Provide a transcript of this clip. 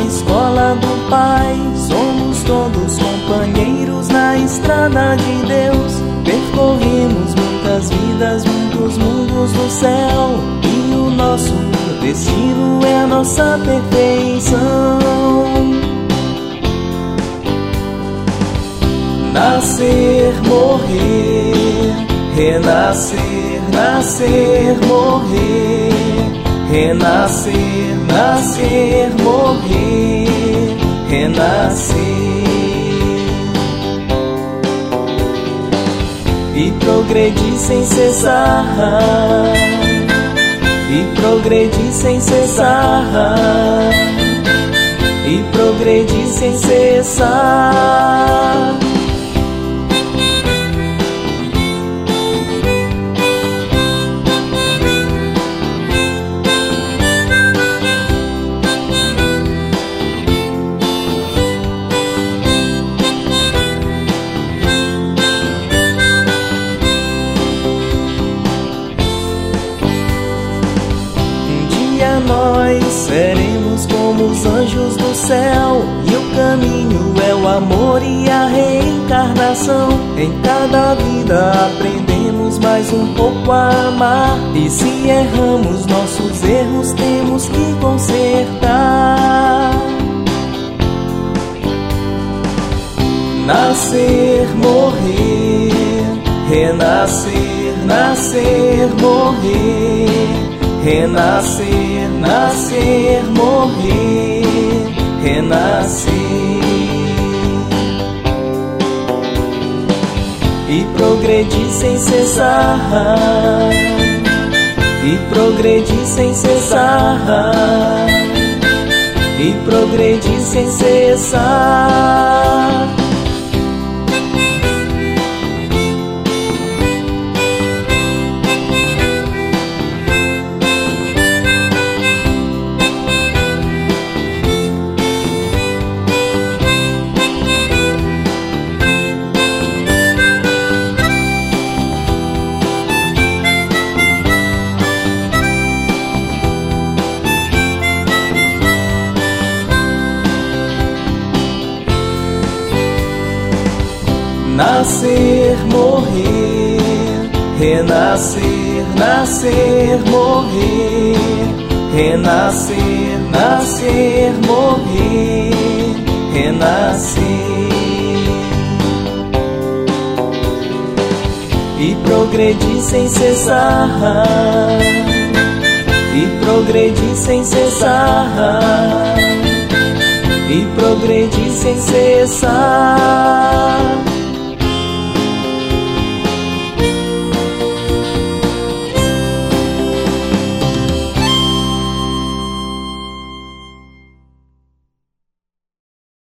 escola do Pai. Somos todos companheiros na estrada de Deus. Percorremos muitas vidas, muitos mundos do céu, e o nosso destino é a nossa perfeição. Nascer, morrer, renascer, nascer, morrer, renascer, nascer, morrer, renascer. E progredir sem cessar, e progredir sem cessar, e progredir sem cessar. Nós seremos como os anjos do céu, e o caminho é o amor e a reencarnação. Em cada vida aprendemos mais um pouco a amar, e se erramos nossos erros temos que consertar. Nascer, morrer, renascer, nascer, morrer, renascer, nascer, morrer, renascer. E progredir sem cessar, e progredir sem cessar, e progredir sem cessar. Nascer, morrer, renascer, nascer, morrer, renascer, nascer, morrer, renascer. E progredir sem cessar, e progredir sem cessar, e progredir sem cessar.